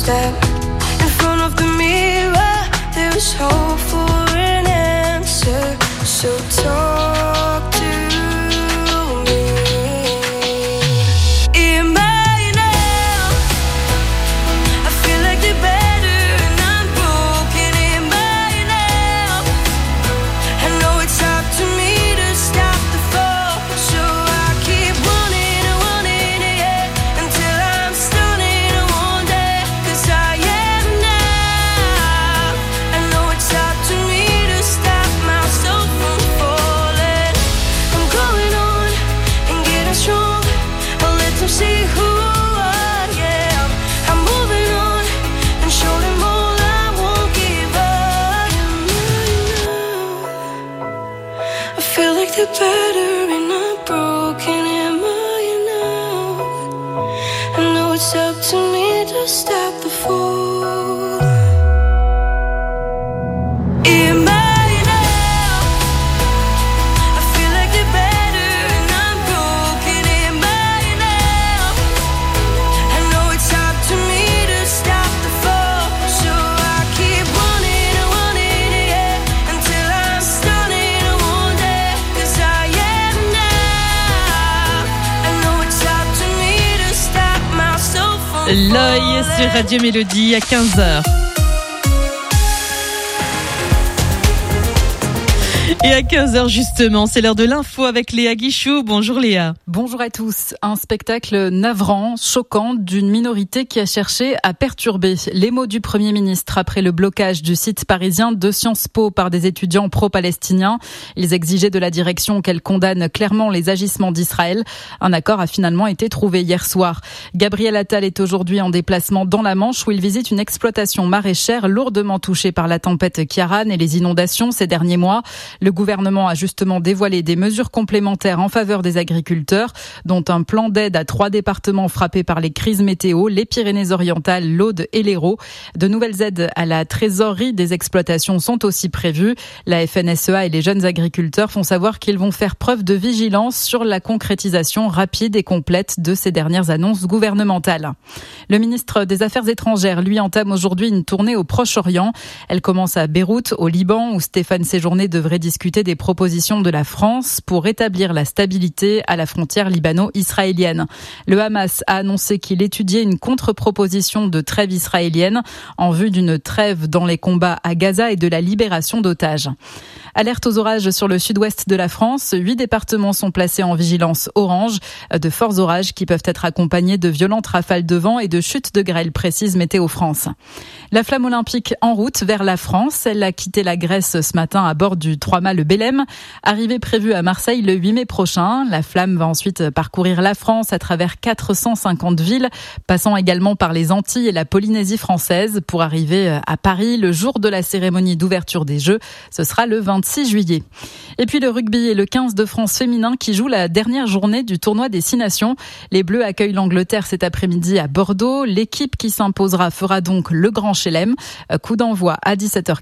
step in front of the mirror. There is hope for an answer. So talk to me. Am I now? I feel like they're better and I'm broken. Am I now? I know it's up to me to stop the fall, so I keep running and running, yeah, until I'm stunning one day. 'Cause I am now. I know it's up to me to stop myself from falling. I'm going on and getting strong. I'll let them see who I am. I'm moving on and show them all I won't give up. I feel like they're better and I'm broken. Am I enough? I know it's up to me to stop the fall. Am I now? I feel like they're better and I'm broken. Am I now? I know it's up to me to stop the fall, so I keep running and running, yeah, until I'm stunning one day. 'Cause I am now. I know it's up to me to stop myself from L'œil sur Radio Mélodie à 15h. Et à 15h justement, c'est l'heure de l'info avec Léa Guichou. Bonjour Léa. Bonjour à tous. Un spectacle navrant, choquant d'une minorité qui a cherché à perturber les mots du Premier ministre après le blocage du site parisien de Sciences Po par des étudiants pro-palestiniens. Ils exigeaient de la direction qu'elle condamne clairement les agissements d'Israël. Un accord a finalement été trouvé hier soir. Gabriel Attal est aujourd'hui en déplacement dans la Manche où il visite une exploitation maraîchère lourdement touchée par la tempête Ciaran et les inondations ces derniers mois. Le gouvernement a justement dévoilé des mesures complémentaires en faveur des agriculteurs, dont un plan d'aide à 3 départements frappés par les crises météo, les Pyrénées-Orientales, l'Aude et l'Hérault. De nouvelles aides à la trésorerie des exploitations sont aussi prévues. La FNSEA et les jeunes agriculteurs font savoir qu'ils vont faire preuve de vigilance sur la concrétisation rapide et complète de ces dernières annonces gouvernementales. Le ministre des Affaires étrangères, lui, entame aujourd'hui une tournée au Proche-Orient. Elle commence à Beyrouth, au Liban, où Stéphane Séjourné devrait discuter des propositions de la France pour rétablir la stabilité à la frontière libano-israélienne. Le Hamas a annoncé qu'il étudiait une contre-proposition de trêve israélienne en vue d'une trêve dans les combats à Gaza et de la libération d'otages. Alerte aux orages sur le sud-ouest de la France. 8 départements sont placés en vigilance orange. De forts orages qui peuvent être accompagnés de violentes rafales de vent et de chutes de grêle, précise Météo France. La flamme olympique en route vers la France. Elle a quitté la Grèce ce matin à bord du 3-mâts le Belém. Arrivée prévue à Marseille le 8 mai prochain. La flamme va ensuite parcourir la France à travers 450 villes, passant également par les Antilles et la Polynésie française pour arriver à Paris le jour de la cérémonie d'ouverture des Jeux. Ce sera le 26 juillet. Et puis le rugby et le 15 de France féminin qui joue la dernière journée du tournoi des 6 nations. Les Bleus accueillent l'Angleterre cet après-midi à Bordeaux. L'équipe qui s'imposera fera donc le Grand Chelem. Coup d'envoi à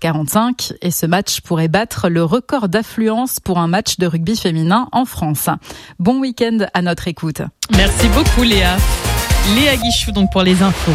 17h45 et ce match pourrait battre le record d'affluence pour un match de rugby féminin en France. Bon week-end à notre écoute. Merci beaucoup Léa. Léa Guichou donc pour les infos.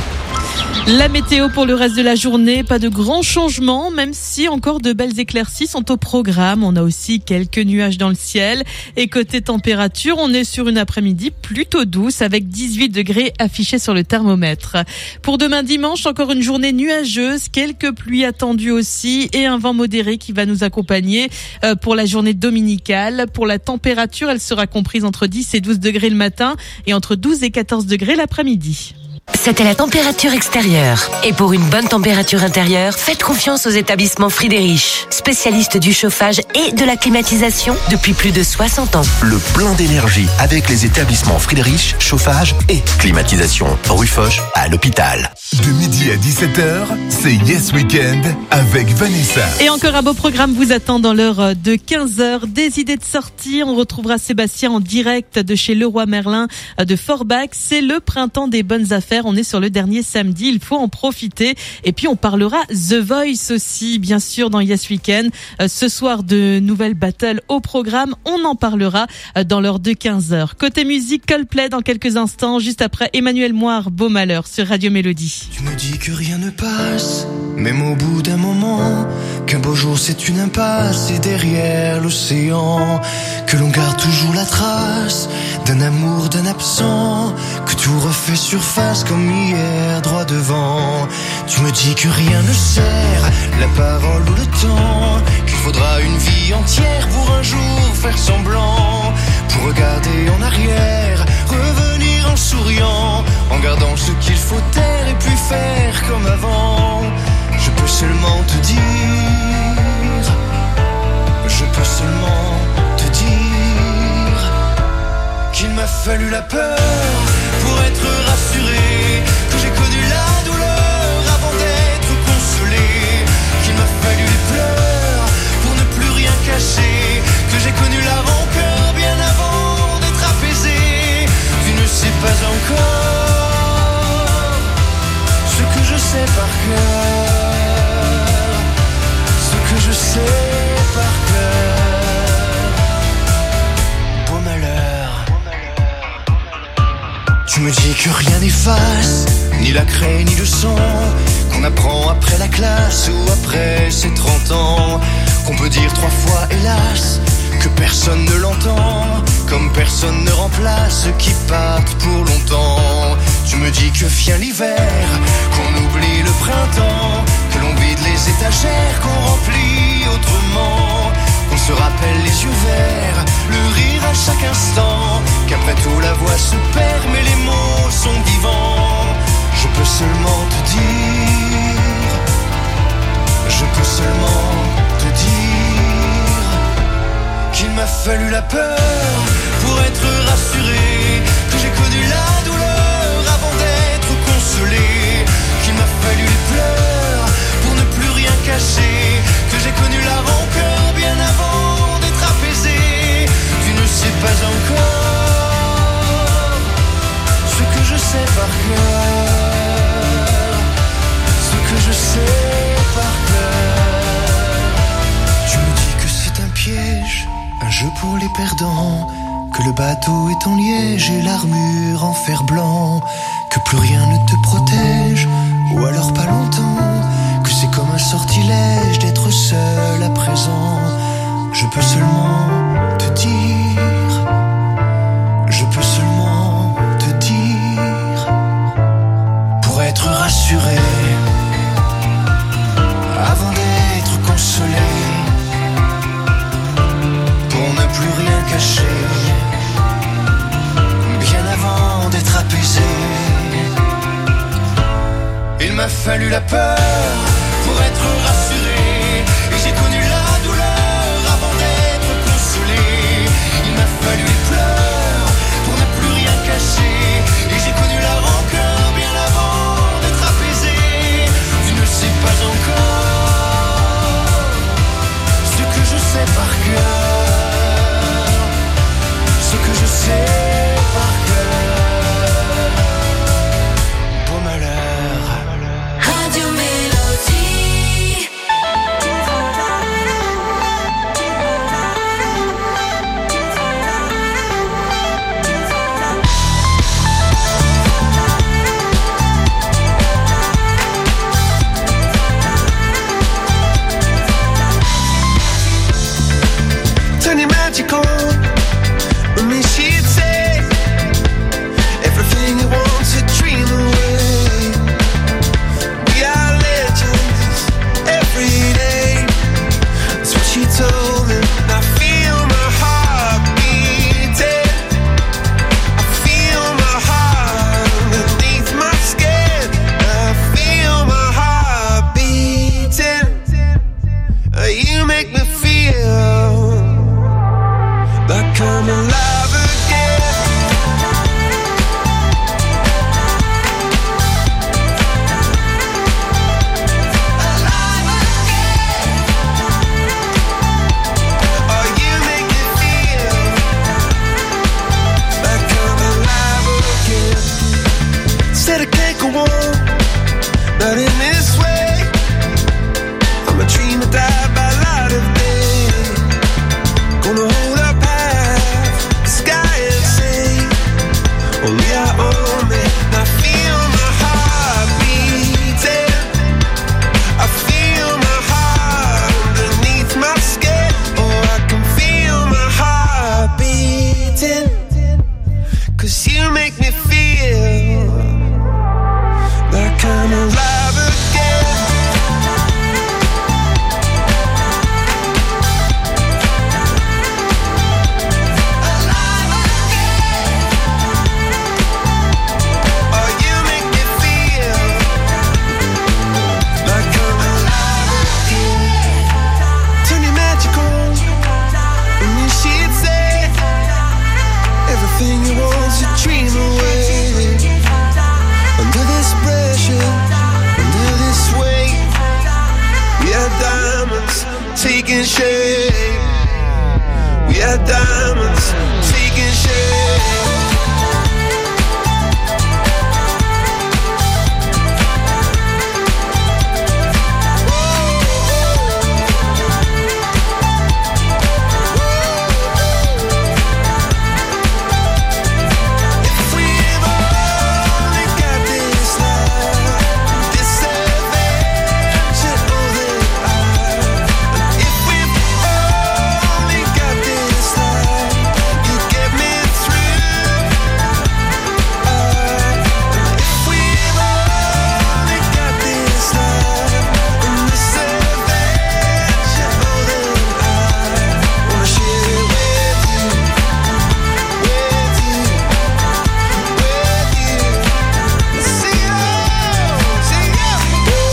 La météo pour le reste de la journée, pas de grands changements, même si encore de belles éclaircies sont au programme. On a aussi quelques nuages dans le ciel. Et côté température, on est sur une après-midi plutôt douce avec 18 degrés affichés sur le thermomètre. Pour demain dimanche, encore une journée nuageuse, quelques pluies attendues aussi et un vent modéré qui va nous accompagner pour la journée dominicale. Pour la température, elle sera comprise entre 10 et 12 degrés le matin et entre 12 et 14 degrés l'après-midi. C'était la température extérieure. Et pour une bonne température intérieure, faites confiance aux établissements Friedrich, spécialistes du chauffage et de la climatisation depuis plus de 60 ans. Le plein d'énergie avec les établissements Friedrich, chauffage et climatisation. Rue Foch à l'hôpital. De midi à 17h, c'est Yes Weekend avec Vanessa. Et encore un beau programme vous attend dans l'heure de 15h. Des idées de sortie. On retrouvera Sébastien en direct de chez Leroy Merlin de Forbach. C'est le printemps des bonnes affaires concerts. On est sur le dernier samedi, il faut en profiter. Et puis on parlera The Voice aussi, bien sûr, dans Yes Weekend. Ce soir, de nouvelles battles au programme. On en parlera dans l'heure de 15h. Côté musique, Coldplay dans quelques instants, juste après Emmanuel Moire, Beau Malheur sur Radio Mélodie. Tu me dis que rien ne passe, même au bout d'un moment, qu'un beau jour c'est une impasse et derrière l'océan, que l'on garde toujours la trace d'un amour, d'un absent, que tout refait surface comme hier droit devant. Tu me dis que rien ne sert, la parole ou le temps, qu'il faudra une vie entière pour un jour faire semblant, pour regarder en arrière, revenir en souriant, en gardant ce qu'il faut taire et puis faire comme avant. Je peux seulement te dire, je peux seulement te dire qu'il m'a fallu la peur pour être rassuré, que j'ai connu la douleur avant d'être consolé, qu'il m'a fallu les pleurs pour ne plus rien cacher, que j'ai connu la rancœur bien avant d'être apaisé. Tu ne sais pas encore ce que je sais par cœur, ce que je sais par cœur. Beau malheur. Tu me dis que rien n'efface, ni la craie ni le sang, qu'on apprend après la classe ou après ses 30 ans, qu'on peut dire 3 fois hélas, que personne ne l'entend, comme personne ne remplace ceux qui partent pour longtemps. Tu me dis que vient l'hiver, qu'on oublie le printemps, que l'on vide les étagères, qu'on remplit autrement, qu'on se rappelle les yeux verts, le rire à chaque instant, qu'après tout la voix se perd mais les mots sont vivants. Je peux seulement te dire, je peux seulement te dire qu'il m'a fallu la peur pour être rassuré, que j'ai connu la douleur avant d'être consolé, qu'il m'a fallu les pleurs pour ne plus rien cacher, que j'ai connu la rancœur bien avant d'être apaisé. Tu ne sais pas encore ce que je sais par cœur, ce que je sais par cœur. Tu me dis que c'est un piège, un jeu pour les perdants, que le bateau est en liège et l'armure en fer blanc, que plus rien ne te protège, ou alors pas longtemps, que c'est comme un sortilège d'être seul à présent. Je peux seulement te dire, je peux seulement te dire, pour être rassuré, avant d'être consolé, pour ne plus rien cacher, bien avant d'être apaisé. Il m'a fallu la peur pour être rassuré, et j'ai connu la douleur avant d'être consolé. Il m'a fallu les pleurs pour ne plus rien cacher, et j'ai connu la rancœur bien avant d'être apaisé. Tu ne sais pas encore ce que je sais par cœur, ce que je sais par cœur. Beau malheur. Radio Mélodie. go on, not in this way. I'm a dream that died by light of day. Gonna hold up half the sky and say, only I own it. I feel my heart beating. I feel my heart underneath my skin. Oh, I can feel my heart beating. 'Cause you make me feel like I'm alive again. Alive again. Oh, you make me feel like I'm alive again. Turn your magic on, and you should say everything you want's a dream away. Under this pressure, under this weight, we are diamonds taking shape. We are diamonds taking shape. If we've only got this life, this adventure, oh then if we've only got this life, you get me through. If we've only got this life, and this adventure, oh then I wanna share it with you, with you, with you. Sing it out, sing it out.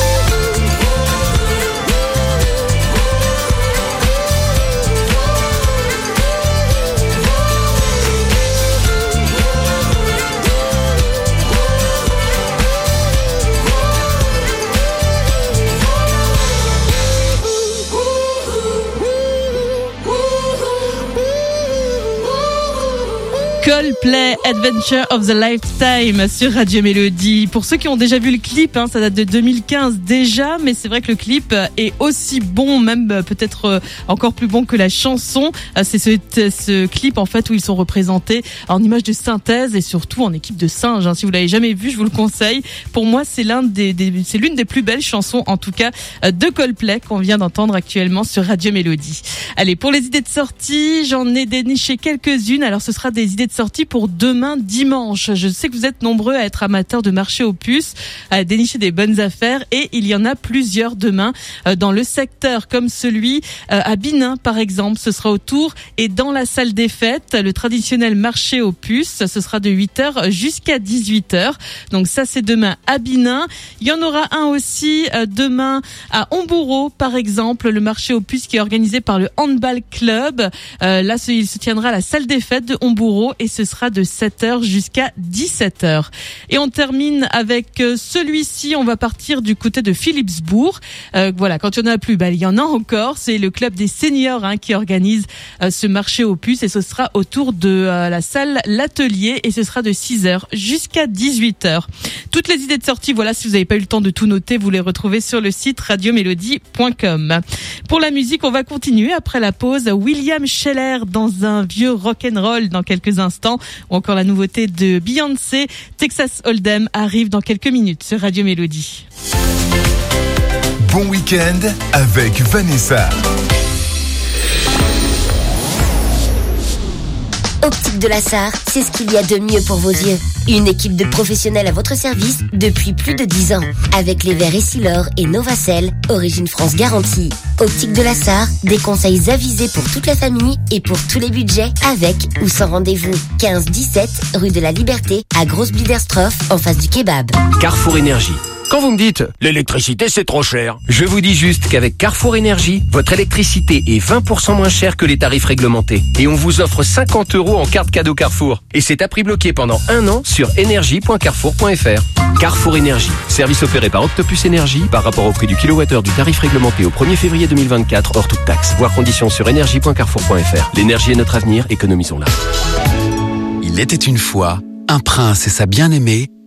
Coldplay, Adventure of the Lifetime sur Radio Mélodie. Pour ceux qui ont déjà vu le clip, ça date de 2015 déjà, mais c'est vrai que le clip est aussi bon, même peut-être encore plus bon que la chanson. C'est ce clip en fait où ils sont représentés en images de synthèse et surtout en équipe de singes. Si vous l'avez jamais vu, je vous le conseille. Pour moi, c'est l'une des plus belles chansons, en tout cas, de Coldplay qu'on vient d'entendre actuellement sur Radio Mélodie. Allez, pour les idées de sortie, j'en ai déniché quelques-unes. Alors, ce sera des idées de sortie pour demain dimanche. Je sais que vous êtes nombreux à être amateurs de marché aux puces, à dénicher des bonnes affaires et il y en a plusieurs demain dans le secteur comme celui à Binin par exemple. Ce sera autour et dans la salle des fêtes, le traditionnel marché aux puces. Ce sera de 8h jusqu'à 18h. Donc ça c'est demain à Binin. Il y en aura un aussi demain à Homburo par exemple, le marché aux puces qui est organisé par le Handball Club. Là il se tiendra à la salle des fêtes de Homburo et ce sera de 7h jusqu'à 17h. Et on termine avec celui-ci, on va partir du côté de Philipsbourg. Voilà, quand il y en a plus, il y en a encore. C'est le club des seniors qui organise ce marché aux puces et ce sera autour de la salle L'Atelier et ce sera de 6h jusqu'à 18h. Toutes les idées de sortie, voilà, si vous n'avez pas eu le temps de tout noter, vous les retrouvez sur le site radiomélodie.com. Pour la musique, on va continuer après la pause. William Scheller dans un vieux rock'n'roll dans quelques instants, ou encore la nouveauté de Beyoncé, Texas Hold'em, arrive dans quelques minutes sur Radio Mélodie. Bon week-end avec Vanessa. Optique de la Sarre, c'est ce qu'il y a de mieux pour vos yeux. Une équipe de professionnels à votre service depuis plus de 10 ans. Avec les verres Essilor et Novacell, origine France garantie. Optique de la Sarre, des conseils avisés pour toute la famille et pour tous les budgets, avec ou sans rendez-vous. 15-17 rue de la Liberté, à Grosse-Bliderstroff, en face du kebab. Carrefour Énergie. Quand vous me dites « l'électricité c'est trop cher », je vous dis juste qu'avec Carrefour Énergie, votre électricité est 20% moins chère que les tarifs réglementés. Et on vous offre 50 € en carte cadeau Carrefour. Et c'est à prix bloqué pendant 1 an sur énergie.carrefour.fr. Carrefour Énergie, service opéré par Octopus Énergie par rapport au prix du kilowattheure du tarif réglementé au 1er février 2024 hors toute taxe. Voir conditions sur énergie.carrefour.fr. L'énergie est notre avenir, économisons-la. Il était une fois un prince et sa bien-aimée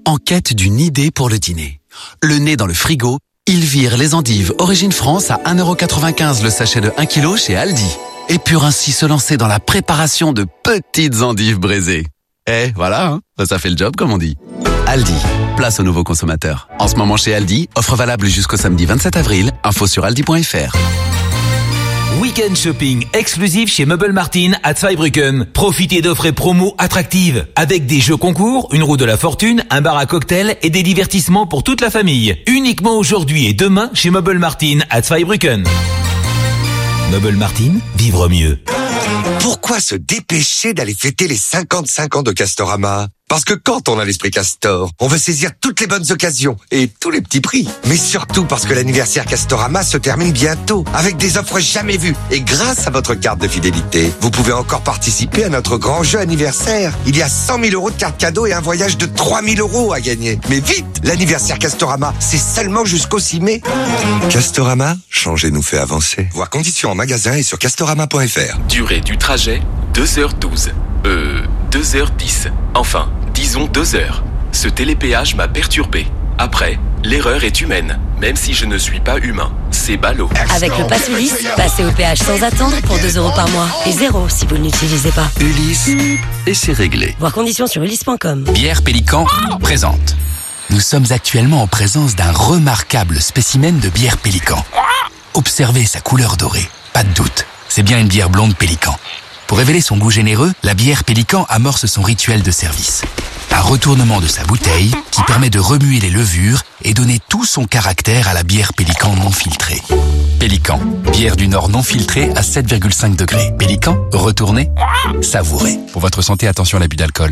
en quête d'une idée pour le dîner. Le nez dans le frigo, ils virent les endives Origine France à 1,95€ le sachet de 1 kg chez Aldi. Et purent ainsi se lancer dans la préparation de petites endives braisées. Eh, voilà, hein, ça fait le job comme on dit. Aldi, place aux nouveaux consommateurs. En ce moment chez Aldi, offre valable jusqu'au samedi 27 avril, info sur aldi.fr. Week-end shopping exclusif chez Meubles Martin à Zweibrücken. Profitez d'offres et promos attractives avec des jeux concours, une roue de la fortune, un bar à cocktail et des divertissements pour toute la famille. Uniquement aujourd'hui et demain chez Meubles Martin à Zweibrücken. Meubles Martin, vivre mieux. Pourquoi se dépêcher d'aller fêter les 55 ans de Castorama ? Parce que quand on a l'esprit Castor, on veut saisir toutes les bonnes occasions et tous les petits prix. Mais surtout parce que l'anniversaire Castorama se termine bientôt avec des offres jamais vues. Et grâce à votre carte de fidélité, vous pouvez encore participer à notre grand jeu anniversaire. Il y a 100 000 € de cartes cadeaux et un voyage de 3 000 € à gagner. Mais vite, l'anniversaire Castorama, c'est seulement jusqu'au 6 mai. Castorama, changer nous fait avancer. Voir conditions en magasin et sur castorama.fr. Durée du trajet, 2h12. 2h10. Enfin, disons 2 heures. Ce télépéage m'a perturbé. Après, l'erreur est humaine, même si je ne suis pas humain. C'est ballot. Avec le Pass Ulysse, passez au péage sans attendre pour 2 € par mois. Et 0 si vous ne l'utilisez pas. Ulysse, et c'est réglé. Voir conditions sur ulysse.com. Bière Pélican présente. Nous sommes actuellement en présence d'un remarquable spécimen de bière Pélican. Observez sa couleur dorée. Pas de doute, c'est bien une bière blonde Pélican. Pour révéler son goût généreux, la bière Pélican amorce son rituel de service. Un retournement de sa bouteille qui permet de remuer les levures et donner tout son caractère à la bière Pélican non filtrée. Pélican, bière du Nord non filtrée à 7,5 degrés. Pélican, retournez, savourez. Pour votre santé, attention à l'abus d'alcool.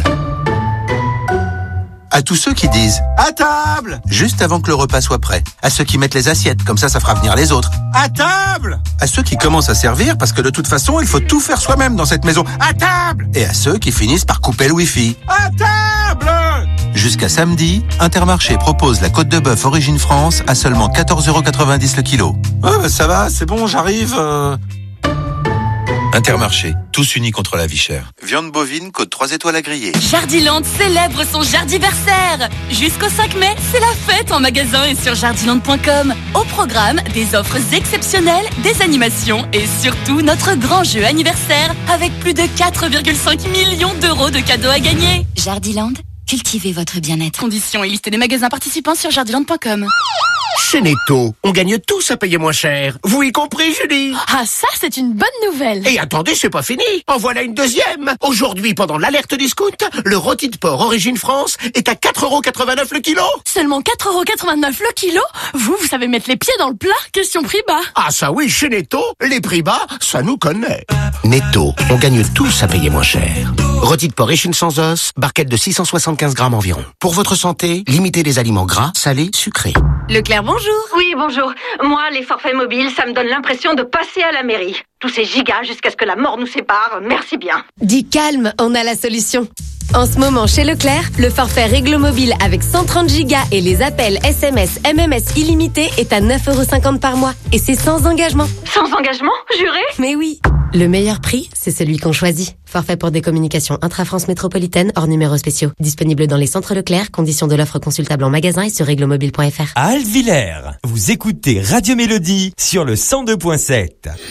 À tous ceux qui disent « À table !» juste avant que le repas soit prêt. À ceux qui mettent les assiettes, comme ça fera venir les autres. « À table !» À ceux qui commencent à servir parce que de toute façon, il faut tout faire soi-même dans cette maison. « À table !» Et à ceux qui finissent par couper le wifi. « À table !» Jusqu'à samedi, Intermarché propose la côte de bœuf Origine France à seulement 14,90€ le kilo. « Ouais, bah ça va, c'est bon, j'arrive. » Intermarché, tous unis contre la vie chère. Viande bovine, côte 3 étoiles à griller. Jardiland célèbre son jardiversaire. Jusqu'au 5 mai, c'est la fête en magasin et sur jardiland.com. Au programme, des offres exceptionnelles, des animations et surtout notre grand jeu anniversaire avec plus de 4,5 millions d'euros de cadeaux à gagner. Jardiland, cultivez votre bien-être. Conditions et liste des magasins participants sur jardiland.com. Chez Netto, on gagne tous à payer moins cher. Vous y compris, Julie? Ah, ça, c'est une bonne nouvelle. Et attendez, c'est pas fini. En voilà une deuxième. Aujourd'hui, pendant l'alerte discount, le rôti de porc Origine France est à 4,89€ le kilo. Seulement 4,89€ le kilo? Vous savez mettre les pieds dans le plat? Question prix bas. Ah ça oui, chez Netto, les prix bas, ça nous connaît. Netto, on gagne tous à payer moins cher. Rôti de porc échine sans os, barquette de 675 grammes environ. Pour votre santé, limitez les aliments gras, salés, sucrés. Leclerc, bonjour. Oui, bonjour. Moi, les forfaits mobiles, ça me donne l'impression de passer à la mairie. Tous ces gigas jusqu'à ce que la mort nous sépare, merci bien. Dis calme, on a la solution. En ce moment, chez Leclerc, le forfait Réglo Mobile avec 130 gigas et les appels SMS, MMS illimités est à 9,50€ par mois. Et c'est sans engagement. Sans engagement, juré? Mais oui. Le meilleur prix, c'est celui qu'on choisit. Forfait pour des communications intra-France métropolitaine hors numéros spéciaux. Disponible dans les centres Leclerc. Conditions de l'offre consultable en magasin et sur réglomobile.fr. À Altvillers, vous écoutez Radio Mélodie sur le 102.7.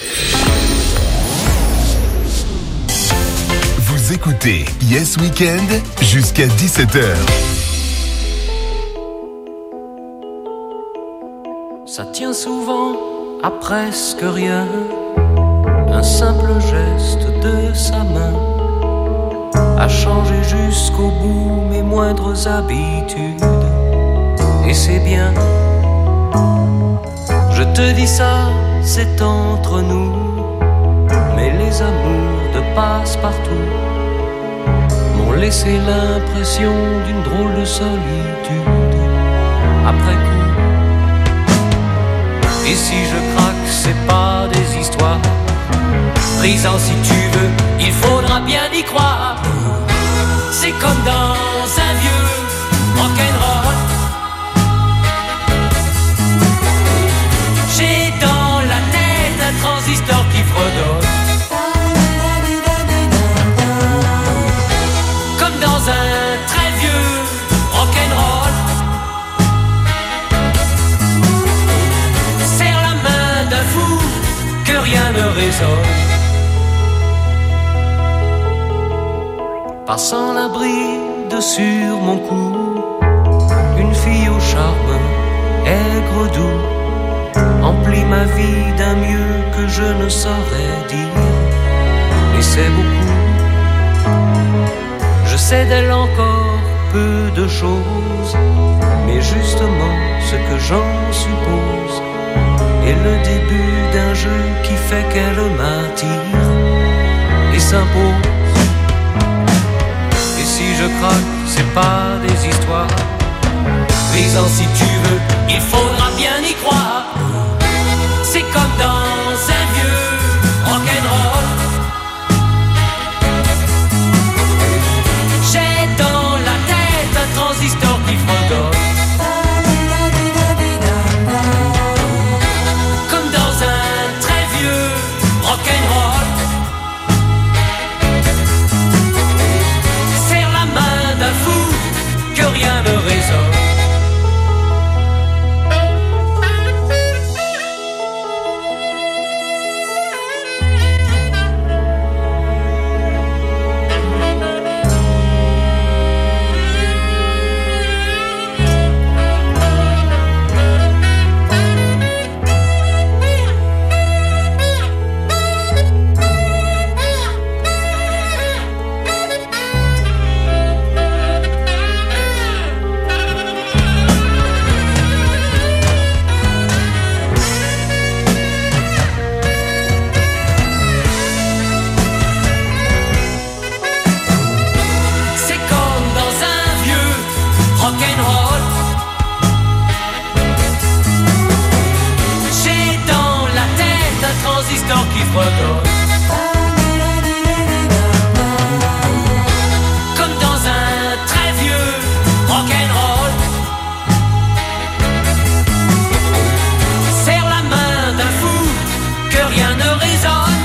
Vous écoutez Yes Weekend jusqu'à 17h. Ça tient souvent à presque rien. Un simple geste de sa main a changé jusqu'au bout mes moindres habitudes. Et c'est bien. Je te dis ça, c'est entre nous. Mais les amours de passe-partout m'ont laissé l'impression d'une drôle de solitude après coup. Et si je craque, c'est pas des histoires brisant si tu veux, il faudra bien y croire. C'est comme dans un vieux rock'n'roll. J'ai dans la tête un transistor qui fredonne. Comme dans un très vieux rock'n'roll. résonne. Passant la bride sur mon cou, une fille au charme aigre doux emplit ma vie d'un mieux que je ne saurais dire. Et c'est beaucoup. Je sais d'elle encore peu de choses, mais justement ce que j'en suppose est le début d'un jeu qui fait qu'elle m'attire et s'impose. Et si je craque, c'est pas des histoires grisant si tu veux, il faudra bien y croire. C'est comme dans un vieux rock'n'roll. J'ai dans la tête un transistor qui fredonne. Comme dans un très vieux rock'n'roll. Serre la main d'un fou que rien ne résonne. Comme dans un très vieux rock'n'roll. Serre la main d'un fou que rien ne résonne.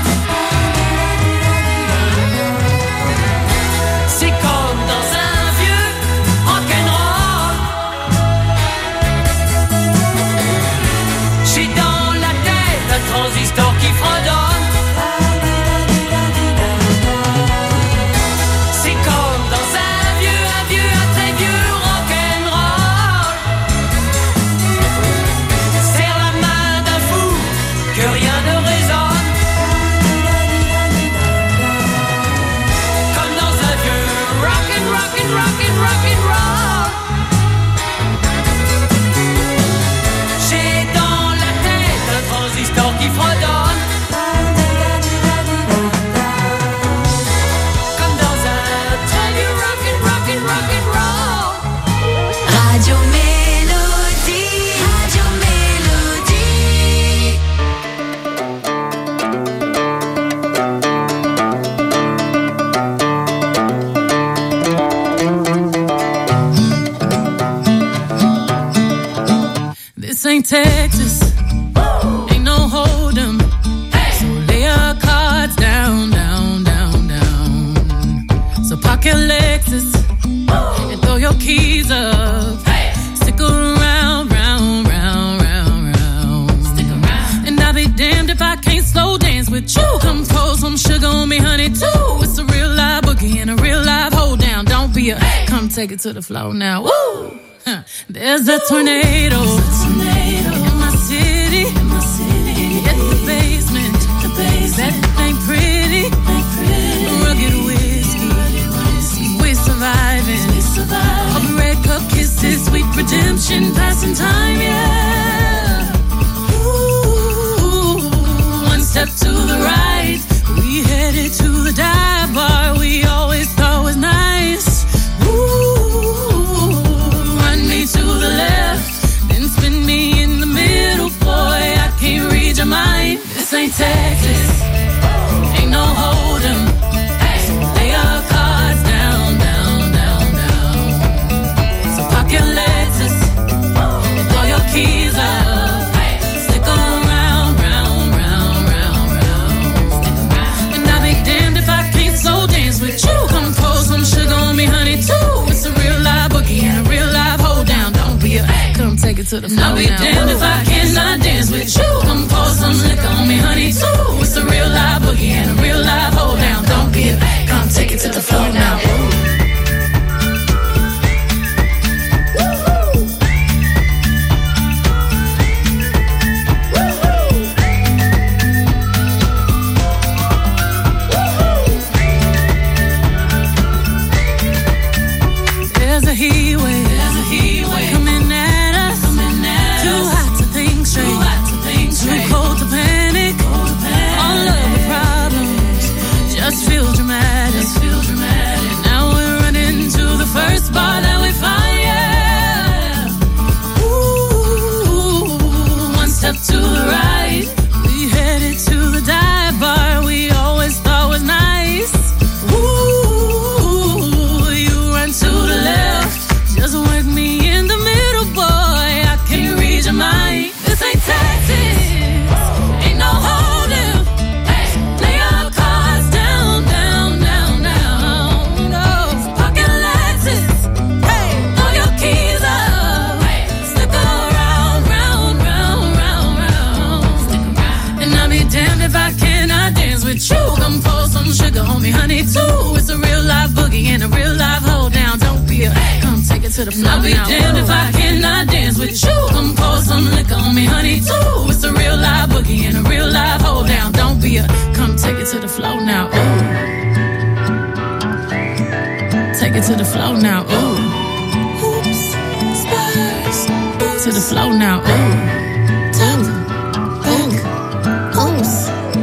C'est comme dans un vieux rock'n'roll. J'ai dans la tête un transistor qui fredonne. Qui fredonne comme dans un très vieux rock'n'roll. Radio Mélodie, Radio Mélodie. This ain't Texas. Hold 'em. Hey. So lay your cards down, down, down, down. So park your Lexus and throw your keys up. Hey. Stick around, round, round, round, round. Stick around. And I'll be damned if I can't slow dance with you. Come pour some sugar on me, honey, too. It's a real live boogie and a real live hold down. Don't be a come take it to the floor now. Woo! There's a tornado. In my city. At the basement, that ain't pretty. Rugged whiskey, we're surviving. All the red cup kisses, sweet redemption, passing time, yeah. Ooh, one step to the right, we headed to the dive bar we always thought was nice. Ooh, run me to the left, then spin me in the middle, boy. I can't read your mind. This ain't Texas, ain't no hold 'em. So lay your cards down, down, down, down. So park your Lexus and throw your keys up. Stick around, round, round, round, round. And I'll be damned if I can't slow dance with you. it to the floor. I'll be damned if I cannot dance with you. Come pour some liquor on me, honey, too. It's a real live boogie and a real live hold down. Don't give, come take it to the floor now. There's a heat wave coming at us. Too hot to think straight, too cold to panic. All of the problems just feel dramatic. Now we're running to the first bar that we find. Yeah. Ooh, one step to the right, we headed to the dive bar we always thought was nice. Ooh, you run to the left, just work me in the middle, boy. I can't read your mind. This ain't Texas, ain't no holding. Lay your cards down, down, down, down. No, pocket Lexus, throw your keys up. Stick around, round, round, round, round. And I'll be damned if I cannot dance with you. Come pour some sugar on me, honey, too. It's a real live boogie and a real live hold down. Don't be a, come take it to the floor. I'll be damned if I cannot dance with you. Come pour some liquor on me, honey, too. It's a real live boogie and a real live hold down. Don't be a, come take it to the floor now. Ooh. Take it to the floor now. Ooh. Oops, spurs. To the floor now. Ooh. Tap, back, oops.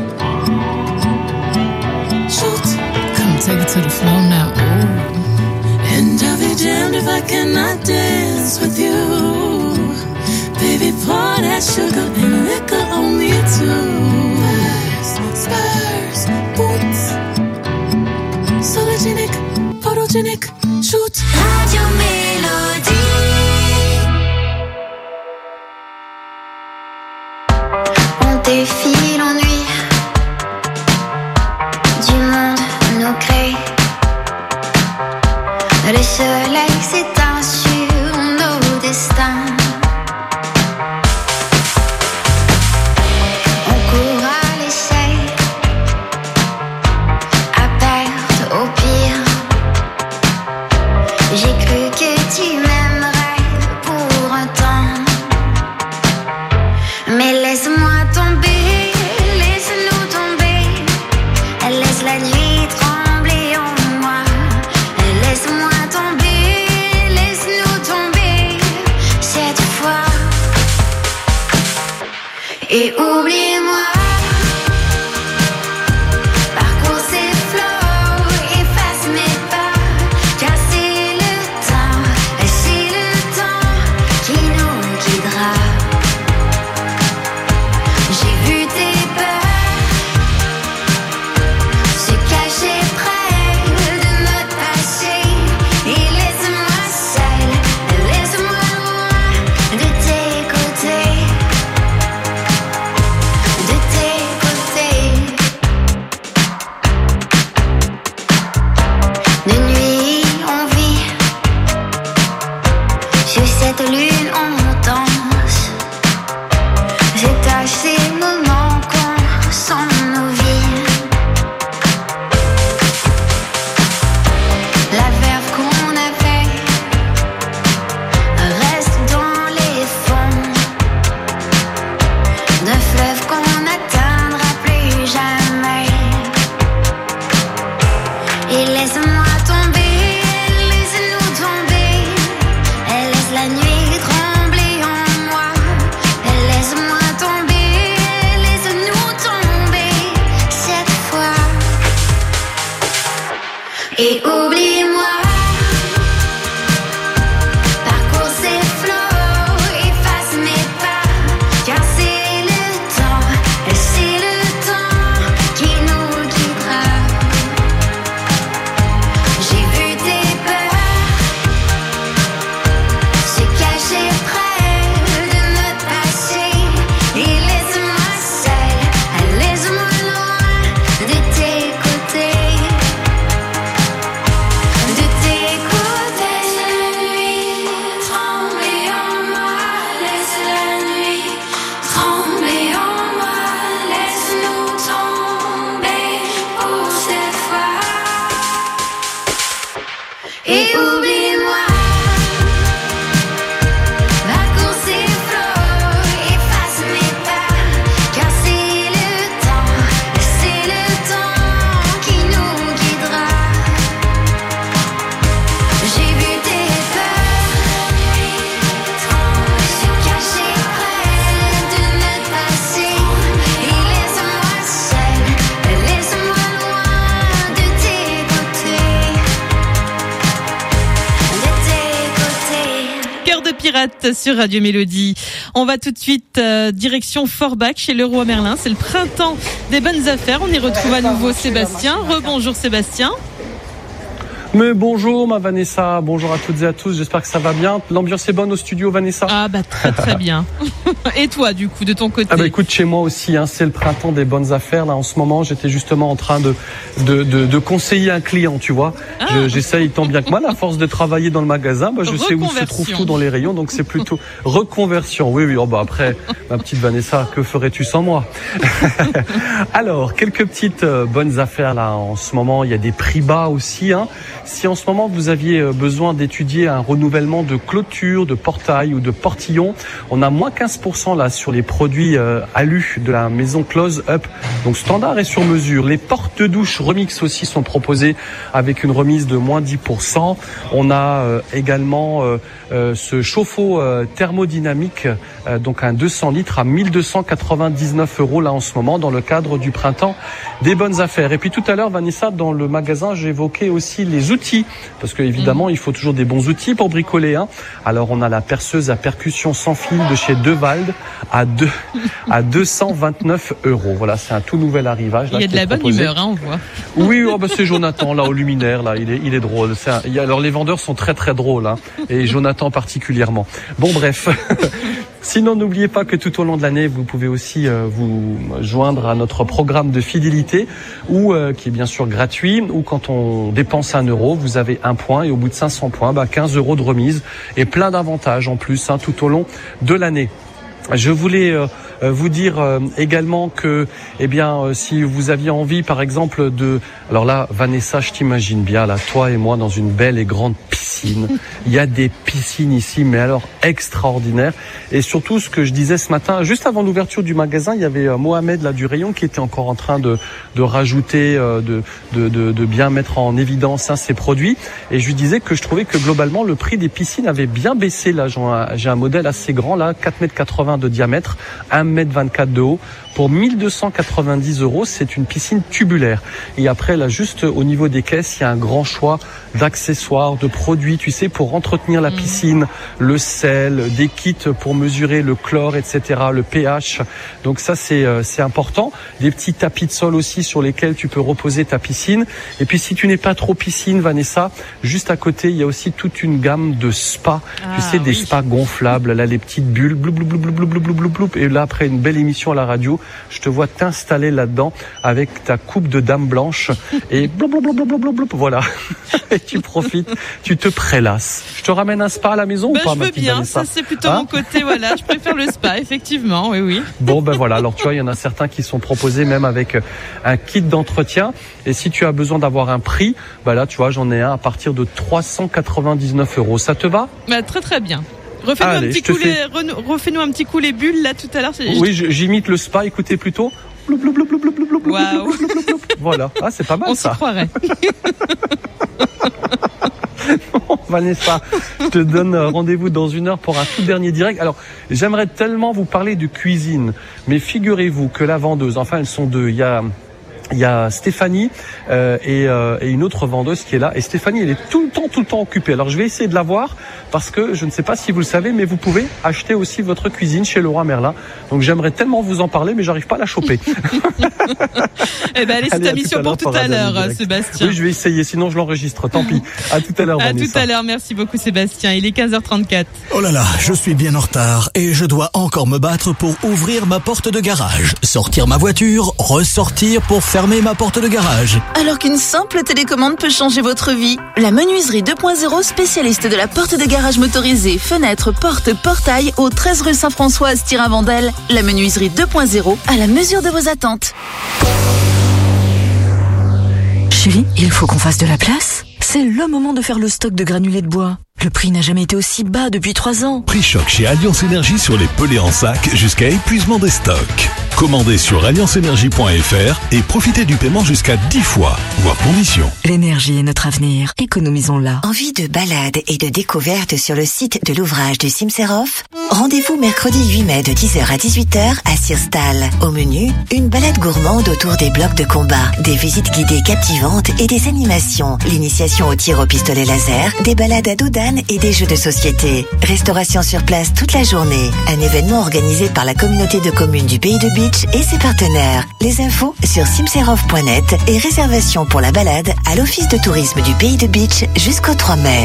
Shoot. Come take it to the floor now. Ooh. And I'll be damned if I cannot dance with you. Baby, pour that sugar and liquor on me too. Spurs, boots. Sologenic, photogenic, shoot. Radio Mélodie. On défie l'ennui du monde nous crée. Le soleil s'éteint sur nos destins. On court à l'essai, à perte au pire. J'ai cru que tu m'aimerais pour un temps. Mais laisse-moi tomber, laisse-nous tomber. Laisse la nuit trembler en moi. Laisse-moi tomber, laisse-nous tomber cette fois. Et oublie-moi. Parcours ces flots, efface mes pas. Car c'est le temps qui nous guidera. J'ai vu tes peurs se cacher près de notre passé. Et laisse-moi seule, laisse-moi loin de tes côtés. De 7h34 sur Radio Mélodie. On va tout de suite direction Forbach chez Leroy Merlin. C'est le printemps des bonnes affaires. On y retrouve à nouveau Sébastien. Rebonjour Sébastien. Mais bonjour ma Vanessa, bonjour à toutes et à tous, j'espère que ça va bien. L'ambiance est bonne au studio Vanessa? Ah bah très très bien. Et toi du coup de ton côté? Ah bah écoute, chez moi aussi, c'est le printemps des bonnes affaires. Là en ce moment j'étais justement en train de conseiller un client, tu vois. J'essaye tant bien que mal, à force de travailler dans le magasin, je sais où se trouve tout dans les rayons, donc c'est plutôt reconversion. Oui, après ma petite Vanessa, que ferais-tu sans moi? Alors, quelques petites bonnes affaires là en ce moment, il y a des prix bas aussi. Si en ce moment vous aviez besoin d'étudier un renouvellement de clôture, de portail ou de portillon, on a moins 15% là sur les produits alu de la maison Close Up, donc standard et sur mesure. Les portes de douche remix aussi sont proposées avec une remise de moins 10%. On a également ce chauffe-eau thermodynamique, donc un 200 litres à 1299 € là en ce moment dans le cadre du printemps des bonnes affaires. Et puis tout à l'heure Vanessa, dans le magasin, j'évoquais aussi les outils, parce que évidemment il faut toujours des bons outils pour bricoler. Alors on a la perceuse à percussion sans fil de chez Dewald à 229 €. Voilà, c'est un tout nouvel arrivage. Là, il y a de la bonne humeur, on voit. Oui, c'est Jonathan là au luminaire, là il est drôle. Alors les vendeurs sont très très drôles, et Jonathan particulièrement. Bon bref. Sinon, n'oubliez pas que tout au long de l'année, vous pouvez aussi vous joindre à notre programme de fidélité, qui est bien sûr gratuit, où quand on dépense 1 €, vous avez 1 point, et au bout de 500 points, 15 € de remise et plein d'avantages en plus tout au long de l'année. Je voulais vous dire également que, si vous aviez envie, par exemple, alors là, Vanessa, je t'imagine bien, là, toi et moi, dans une belle et grande piscine. Il y a des piscines ici, mais alors extraordinaires. Et surtout, ce que je disais ce matin, juste avant l'ouverture du magasin, il y avait Mohamed là du rayon qui était encore en train de rajouter, de bien mettre en évidence ses produits. Et je lui disais que je trouvais que globalement, le prix des piscines avait bien baissé. Là, j'ai un modèle assez grand, là, 4,80 m de diamètre, 1,24 m de haut. Pour 1290 €, c'est une piscine tubulaire. Et après, là, juste au niveau des caisses, il y a un grand choix d'accessoires, de produits, tu sais, pour entretenir la piscine, le sel, des kits pour mesurer le chlore, etc., le pH. Donc ça, c'est important. Des petits tapis de sol aussi sur lesquels tu peux reposer ta piscine. Et puis, si tu n'es pas trop piscine, Vanessa, juste à côté, il y a aussi toute une gamme de spas. Tu sais, des spas gonflables, là, les petites bulles, bloup, bloup, bloup, bloup, bloup, bloup, bloup. Et là, après une belle émission à la radio, je te vois t'installer là-dedans avec ta coupe de dame blanche et blablabla, voilà. Et tu profites, tu te prélasses. Je te ramène un spa à la maison ou pas, je veux bien, Vanessa? Ça c'est plutôt mon côté, voilà. Je préfère le spa, effectivement, oui. Bon, voilà. Alors tu vois, il y en a certains qui sont proposés même avec un kit d'entretien. Et si tu as besoin d'avoir un prix, là, tu vois, j'en ai un à partir de 399 €. Ça te va? Très très bien. Refais-nous un petit coup les bulles là tout à l'heure. Oui, j'imite le spa, écoutez plutôt. Waouh. Voilà, c'est pas mal. On s'y croirait. Bon, Vanessa, je te donne rendez-vous dans 1 heure pour un tout dernier direct. Alors, j'aimerais tellement vous parler de cuisine, mais figurez-vous que la vendeuse, elles sont deux. Il y a Stéphanie et une autre vendeuse qui est là. Et Stéphanie, elle est tout le temps occupée. Alors, je vais essayer de la voir parce que je ne sais pas si vous le savez, mais vous pouvez acheter aussi votre cuisine chez Leroy Merlin. Donc, j'aimerais tellement vous en parler, mais j'arrive pas à la choper. Allez, c'est ta mission pour tout à l'heure, Sébastien. Oui, je vais essayer, sinon je l'enregistre. Tant pis. À tout à l'heure, Vanessa. À tout à l'heure. Merci beaucoup, Sébastien. Il est 15h34. Oh là là, je suis bien en retard et je dois encore me battre pour ouvrir ma porte de garage, sortir ma voiture, ressortir pour fermer ma porte de garage. Alors qu'une simple télécommande peut changer votre vie. La menuiserie 2.0, spécialiste de la porte de garage motorisée, fenêtres, portes, portail, au 13 rue Saint-François à Styrin-Vandel. La menuiserie 2.0 à la mesure de vos attentes. Chérie, il faut qu'on fasse de la place. C'est le moment de faire le stock de granulés de bois. Le prix n'a jamais été aussi bas depuis 3 ans. Prix choc chez Alliance Énergie sur les pellets en sac jusqu'à épuisement des stocks. Commandez sur allianceenergie.fr et profitez du paiement jusqu'à 10 fois, voire conditions. L'énergie est notre avenir. Économisons-la. Envie de balade et de découverte sur le site de l'ouvrage du Cimserhof? Rendez-vous mercredi 8 mai de 10h à 18h à Sirstal. Au menu, une balade gourmande autour des blocs de combat, des visites guidées captivantes et des animations. L'initiation au tir au pistolet laser, des balades à dos d'âne cabanes et des jeux de société. Restauration sur place toute la journée. Un événement organisé par la communauté de communes du Pays de Beach et ses partenaires. Les infos sur simserov.net et réservation pour la balade à l'Office de tourisme du Pays de Beach jusqu'au 3 mai.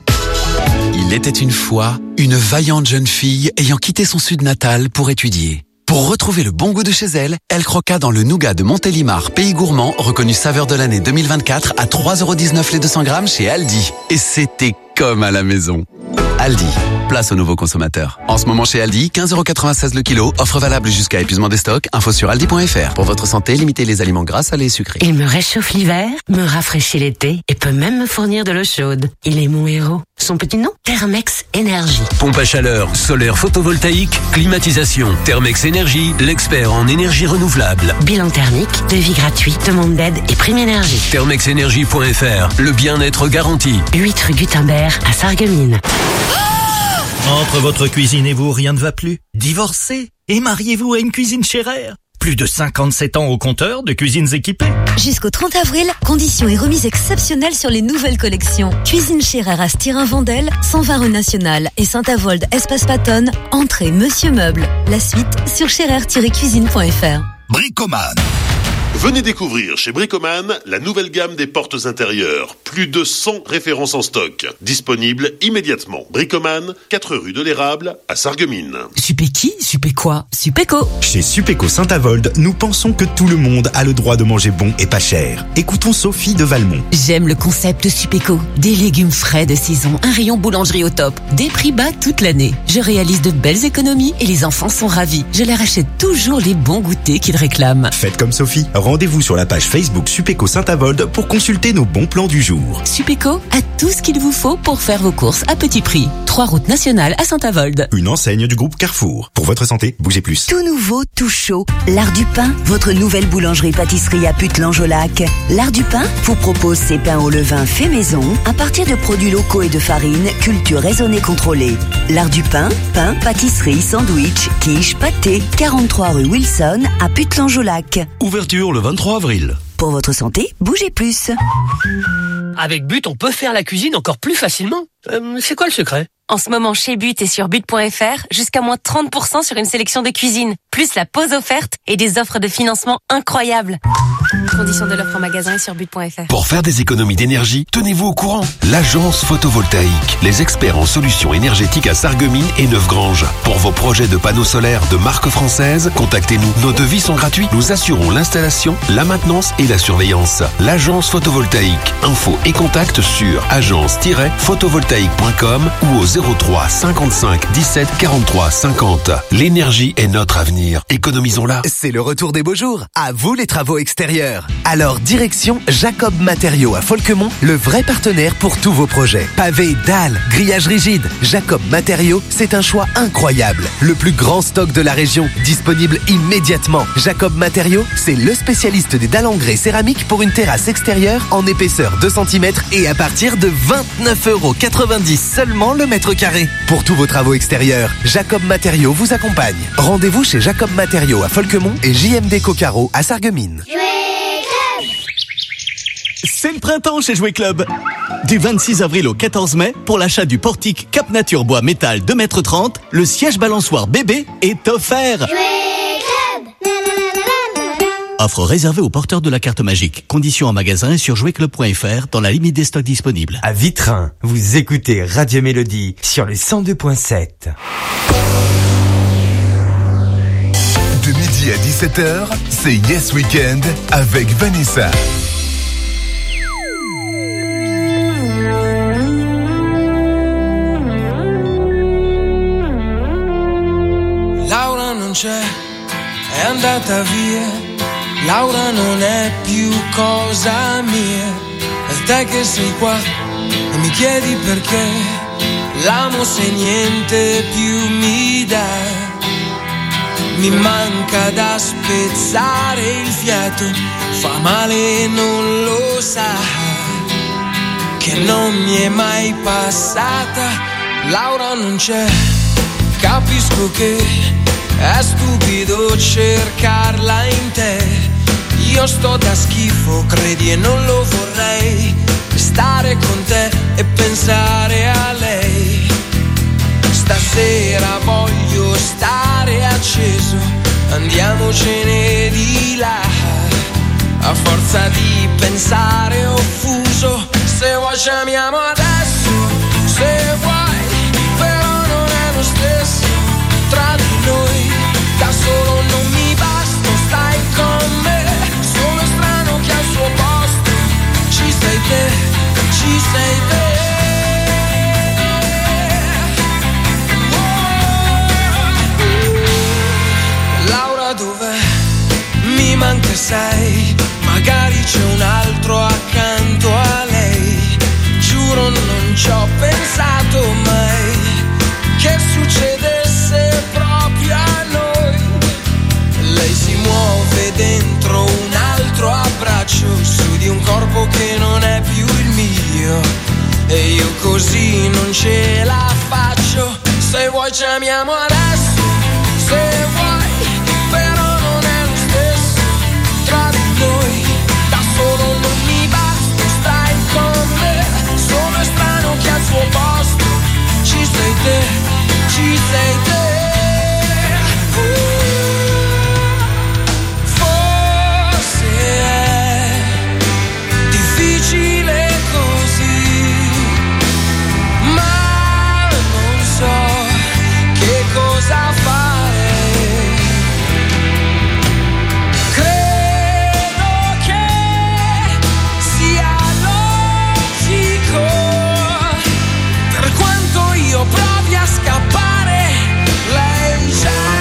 Il était une fois une vaillante jeune fille ayant quitté son sud natal pour étudier. Pour retrouver le bon goût de chez elle, elle croqua dans le nougat de Montélimar, pays gourmand, reconnu saveur de l'année 2024 à 3,19€ les 200 grammes chez Aldi. Et c'était comme à la maison. Aldi, place aux nouveaux consommateurs. En ce moment chez Aldi, 15,96€ le kilo, offre valable jusqu'à épuisement des stocks, info sur aldi.fr. Pour votre santé, limitez les aliments gras, salés et sucrés. Il me réchauffe l'hiver, me rafraîchit l'été et peut même me fournir de l'eau chaude. Il est mon héros. Son petit nom, Thermex Énergie. Pompe à chaleur, solaire photovoltaïque, climatisation. Thermex Énergie, l'expert en énergie renouvelable. Bilan thermique, devis gratuit, demande d'aide et prime énergie. Thermexénergie.fr, le bien-être garanti. 8 rue Gutenberg à Sarreguemines. Entre votre cuisine et vous, rien ne va plus. Divorcez et mariez-vous à une cuisine Scherer. Plus de 57 ans au compteur de cuisines équipées. Jusqu'au 30 avril, conditions et remises exceptionnelles sur les nouvelles collections. Cuisine Scherer à Styrin-Vendel, 120 rue Nationale et Saint-Avold, Espace Pattonne, entrée Monsieur Meuble. La suite sur scherer-cuisine.fr. Bricoman. Venez découvrir chez Bricoman la nouvelle gamme des portes intérieures. Plus de 100 références en stock. Disponibles immédiatement. Bricoman, 4 rue de l'Érable à Sarreguemines. Supé qui? Supé quoi? Supéco. Chez Supéco Saint-Avold, nous pensons que tout le monde a le droit de manger bon et pas cher. Écoutons Sophie de Valmont. J'aime le concept Supéco. Des légumes frais de saison, un rayon boulangerie au top, des prix bas toute l'année. Je réalise de belles économies et les enfants sont ravis. Je leur achète toujours les bons goûters qu'ils réclament. Faites comme Sophie. Rendez-vous sur la page Facebook Supéco Saint-Avold pour consulter nos bons plans du jour. Supéco a tout ce qu'il vous faut pour faire vos courses à petit prix. 3 routes nationales à Saint-Avold. Une enseigne du groupe Carrefour. Pour votre santé, bougez plus. Tout nouveau, tout chaud. L'Art du Pain, votre nouvelle boulangerie-pâtisserie à Putelange-au-Lac. L'Art du Pain vous propose ses pains au levain fait maison à partir de produits locaux et de farine, culture raisonnée contrôlée. L'Art du Pain, pain, pâtisserie, sandwich, quiche, pâté. 43 rue Wilson à Putelange-au-Lac. Ouverture le 23 avril. Pour votre santé, bougez plus. Avec But, on peut faire la cuisine encore plus facilement. C'est quoi le secret? En ce moment, chez But et sur but.fr, jusqu'à moins 30% sur une sélection de cuisine. Plus la pause offerte et des offres de financement incroyables. Conditions de l'offre en magasin et sur but.fr. Pour faire des économies d'énergie, tenez-vous au courant. L'agence photovoltaïque, les experts en solutions énergétiques à Sarreguemines et Neufgrange. Pour vos projets de panneaux solaires de marque française, contactez-nous. Nos devis sont gratuits. Nous assurons l'installation, la maintenance et la surveillance. L'agence photovoltaïque. Info et contact sur agence-photovoltaïque.com ou au 03 55 17 43 50. L'énergie est notre avenir. Économisons-la. C'est le retour des beaux jours. À vous les travaux extérieurs. Alors direction Jacob Matériaux à Folquemont, le vrai partenaire pour tous vos projets. Pavés, dalles, grillages rigides. Jacob Matériaux, c'est un choix incroyable. Le plus grand stock de la région, disponible immédiatement. Jacob Matériaux, c'est le spécialiste des dalles en grès céramique pour une terrasse extérieure en épaisseur 2 cm et à partir de 29,90€ seulement le mètre carré. Pour tous vos travaux extérieurs, Jacob Matériaux vous accompagne. Rendez-vous chez Jacob Matériaux à Folquemont et JMD Cocaro à Sarreguemines. C'est le printemps chez Jouet Club. Du 26 avril au 14 mai, pour l'achat du portique Cap Nature Bois Métal 2,30 m, le siège balançoire bébé est offert. Offre réservée aux porteurs de la carte magique. Conditions en magasin et sur jouetclub.fr dans la limite des stocks disponibles. À Vitrin, vous écoutez Radio Mélodie sur le 102.7. De midi à 17h, c'est Yes Weekend avec Vanessa. Laura non c'è, è andata via. Laura non è più cosa mia. E te che sei qua e mi chiedi perché. L'amo se niente più mi dà. Mi manca da spezzare il fiato. Fa male e non lo sa. Che non mi è mai passata. Laura non c'è. Capisco che è stupido cercarla in te. Io sto da schifo, credi e non lo vorrei. stare con te e pensare a lei. Stasera voglio stare acceso, andiamocene di là. A forza di pensare offuso, se vuoi ci amiamo adesso, se vuoi, però non è lo stesso tra di noi. Da solo non mi basta, stai con me, sono strano che al suo posto ci sei te, ci sei te. Laura dov'è? Mi manca sei, magari c'è un altro accanto a lei. Giuro non ci ho pensato mai che succedesse proprio a noi. Lei si muove dentro un altro abbraccio, su di un corpo che non è più il mio, e io così non ce la faccio. Se vuoi ci amiamo adesso, se vuoi, però non è lo stesso tra di noi. Da solo non mi basta, stai con me, sono strano che al suo posto ci sei te, ci sei te. Forse è difficile così, ma non so che cosa fare. Credo che sia logico, per quanto io provi a scappare, lei c'è.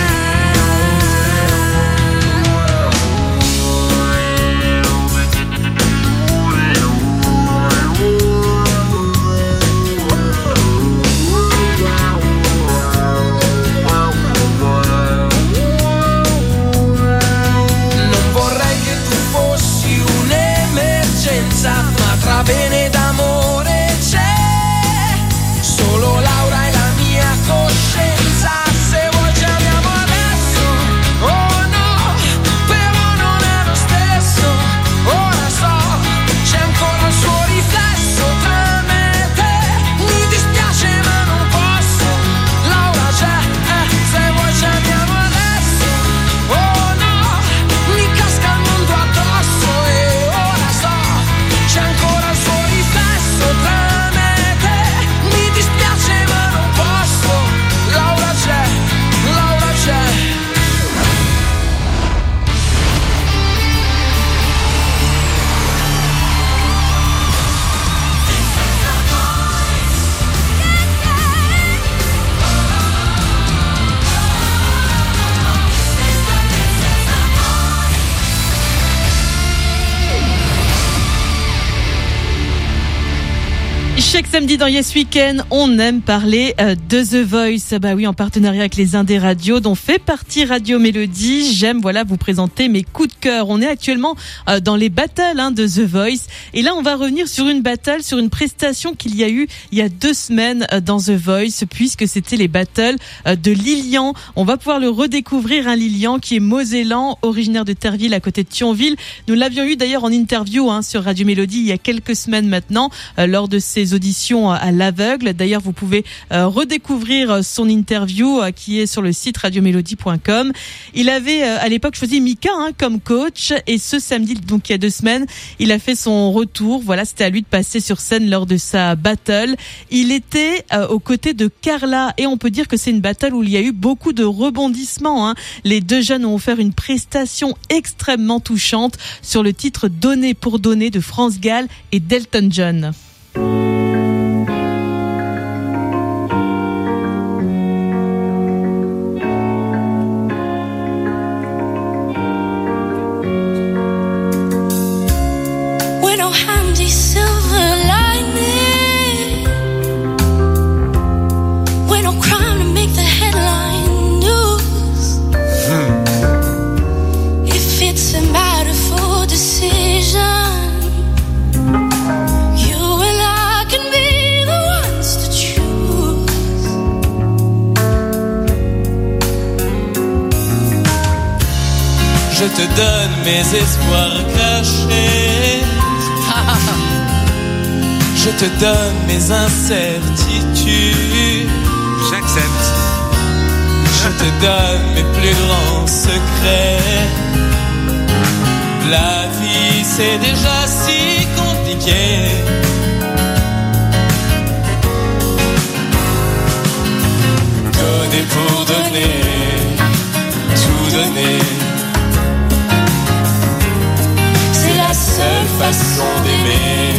Non vorrei che tu fossi un'emergenza, ma tra bene d'amore c'è solo Laura e la mia coscienza. Se vuoi ci amiamo adesso, oh no, però non è lo stesso. Ora so, c'è ancora il suo riflesso tra me e te. Mi dispiace ma non posso, Laura c'è, se vuoi ci amiamo adesso, oh no, mi casca il mondo addosso. E ora so, c'è ancora il suo riflesso tra me e te. Mi dispiace ma non posso, Laura c'è, Laura c'è. Chaque samedi dans Yes Weekend, on aime parler de The Voice. Bah oui, en partenariat avec les Indés Radio, dont fait partie Radio Mélodie. J'aime, voilà, vous présenter mes coups de cœur. On est actuellement dans les battles de The Voice. Et là, on va revenir sur une battle, sur une prestation qu'il y a eu il y a 2 semaines dans The Voice, puisque c'était les battles de Lilian. On va pouvoir le redécouvrir, Lilian, qui est mosellan, originaire de Terville, à côté de Thionville. Nous l'avions eu d'ailleurs en interview sur Radio Mélodie il y a quelques semaines maintenant, lors de ses auditions à l'aveugle. D'ailleurs, vous pouvez redécouvrir son interview qui est sur le site radiomélodie.com. Il avait à l'époque choisi Mika comme coach, et ce samedi, donc il y a 2 semaines, il a fait son retour. Voilà, c'était à lui de passer sur scène lors de sa battle. Il était aux côtés de Carla, et on peut dire que c'est une battle où il y a eu beaucoup de rebondissements. Les 2 jeunes ont offert une prestation extrêmement touchante sur le titre Donner pour donner de France Gall et d'Elton John. Je te donne mes espoirs cachés. Je te donne mes incertitudes. J'accepte. Je te donne mes plus grands secrets. La vie c'est déjà si compliqué. Donner pour donner, tout donner. C'est la seule façon d'aimer.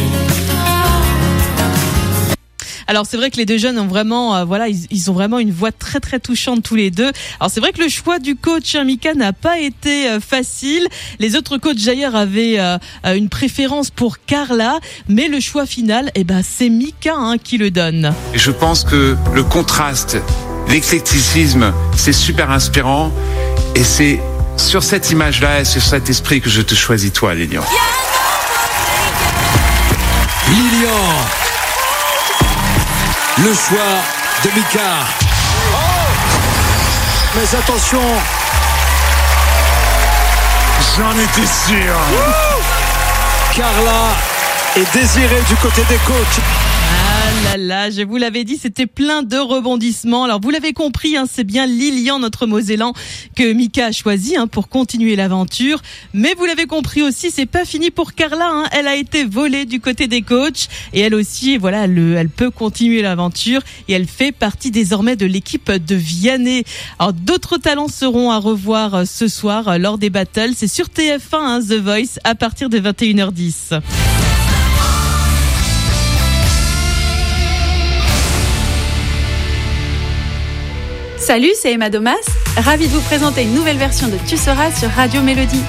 Alors c'est vrai que les deux jeunes ont vraiment, ils ont vraiment une voix très très touchante tous les deux. Alors c'est vrai que le choix du coach Mika n'a pas été facile. Les autres coachs d'ailleurs avaient une préférence pour Carla, mais le choix final, c'est Mika qui le donne. Je pense que le contraste, l'éclecticisme, c'est super inspirant et c'est sur cette image-là et sur cet esprit que je te choisis toi, Lilian. Lilian, le choix de Mika. Mais attention, j'en étais sûr. Carla est désirée du côté des coachs. Ah là là, je vous l'avais dit, c'était plein de rebondissements. Alors vous l'avez compris, c'est bien Lilian, notre Mosellan, que Mika a choisi pour continuer l'aventure. Mais vous l'avez compris aussi, c'est pas fini pour Carla. Elle a été volée du côté des coachs et elle aussi, elle peut continuer l'aventure et elle fait partie désormais de l'équipe de Vianney. Alors d'autres talents seront à revoir ce soir lors des battles. C'est sur TF1, The Voice, à partir de 21h10. Salut, c'est Emma Domas, ravie de vous présenter une nouvelle version de Tu seras sur Radio Mélodie.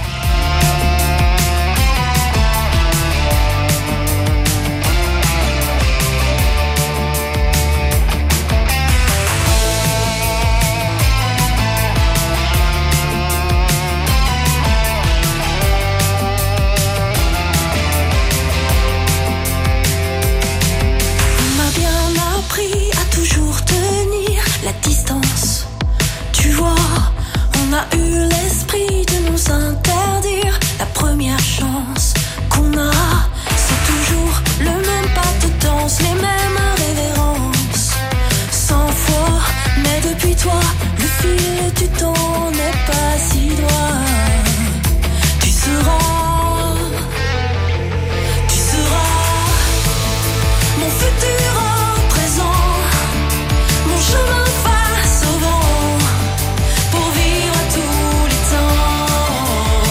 On m'a bien appris à toujours tenir la distance. Tu vois, on a eu l'esprit de nous interdire. La première chance qu'on a, c'est toujours le même pas de danse, les mêmes révérences. 100 fois, mais depuis toi, le fil du temps n'est pas si droit. Tu seras mon futur en présent, mon chemin face au vent, pour vivre à tous les temps.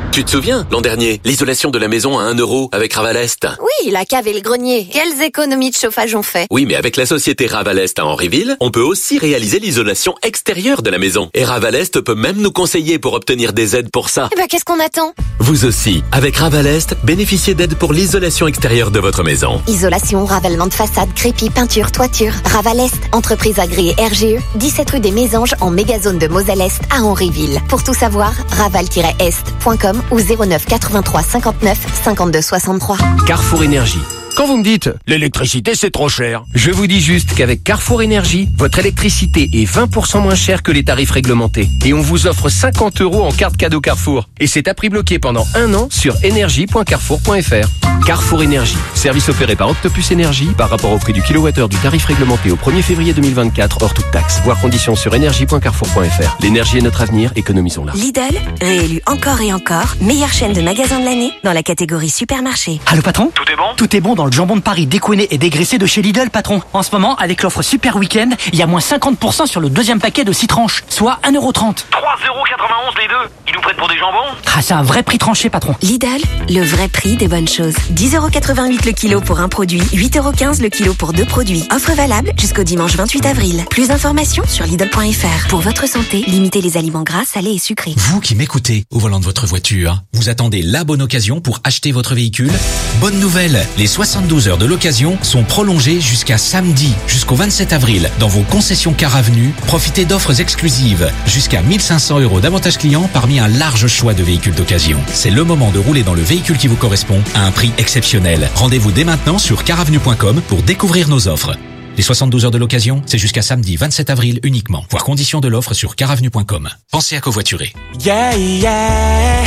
Tu te souviens, l'an dernier, l'isolation de la maison à 1 € avec Ravalest? Oui, la cave et le grenier. Quelles économies de chauffage on fait? Oui, mais avec la société Ravalest à Henryville, on peut aussi réaliser l'isolation extérieure de la maison. Et Ravalest peut même nous conseiller pour obtenir des aides pour ça. Eh ben, qu'est-ce qu'on attend? Vous aussi, avec Ravalest, bénéficiez d'aides pour l'isolation extérieure de votre maison. Isolation, ravalement de façade, crépi, peinture, toiture. Ravalest, entreprise agréée RGE, 17 rue des Mésanges en mégazone de Moselle-Est à Henryville. Pour tout savoir, raval-est.com ou 09 83 59 52 63. Carrefour Énergie. Quand vous me dites « l'électricité c'est trop cher », je vous dis juste qu'avec Carrefour Énergie, votre électricité est 20% moins chère que les tarifs réglementés. Et on vous offre 50 € en carte cadeau Carrefour. Et c'est à prix bloqué pendant 1 an sur énergie.carrefour.fr. Carrefour Énergie, service opéré par Octopus Énergie par rapport au prix du kilowattheure du tarif réglementé au 1er février 2024 hors toute taxe. Voir conditions sur énergie.carrefour.fr. L'énergie est notre avenir, économisons-la. Lidl, réélu encore et encore, meilleure chaîne de magasins de l'année dans la catégorie supermarché. Allô patron? Tout est bon? Tout est bon dans le jambon de Paris décoiné et dégraissé de chez Lidl, patron. En ce moment, avec l'offre Super Week-end, il y a moins 50% sur le deuxième paquet de 6 tranches, soit 1,30 €. 3,91 € les deux. Ils nous prennent pour des jambons? Ah, c'est un vrai prix tranché, patron. Lidl, le vrai prix des bonnes choses. 10,88 € le kilo pour un produit, 8,15 € le kilo pour 2 produits. Offre valable jusqu'au dimanche 28 avril. Plus d'informations sur Lidl.fr. Pour votre santé, limitez les aliments gras, salés et sucrés. Vous qui m'écoutez au volant de votre voiture, vous attendez la bonne occasion pour acheter votre véhicule? Bonne nouvelle, les 72 heures de l'occasion sont prolongées jusqu'à samedi, jusqu'au 27 avril, dans vos concessions Car Avenue. Profitez d'offres exclusives, jusqu'à 1 500 € d'avantages clients parmi un large choix de véhicules d'occasion. C'est le moment de rouler dans le véhicule qui vous correspond à un prix exceptionnel. Rendez-vous dès maintenant sur caravenue.com pour découvrir nos offres. Les 72 heures de l'occasion, c'est jusqu'à samedi 27 avril uniquement. Voir conditions de l'offre sur caravenue.com. Pensez à covoiturer. Yeah, yeah.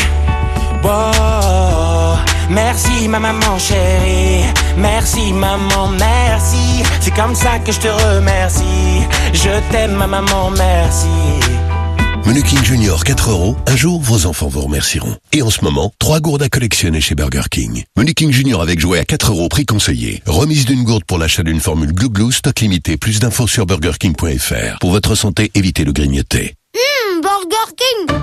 Wow. Merci ma maman chérie. Merci maman, merci. C'est comme ça que je te remercie. Je t'aime ma maman, merci. Menu King Junior 4 €, un jour vos enfants vous remercieront. Et en ce moment, 3 gourdes à collectionner chez Burger King. Menu King Junior avec jouet à 4 € prix conseillé. Remise d'une gourde pour l'achat d'une formule Glou Glou, stock limité. Plus d'infos sur burgerking.fr. Pour votre santé, évitez le grignoter. Burger King.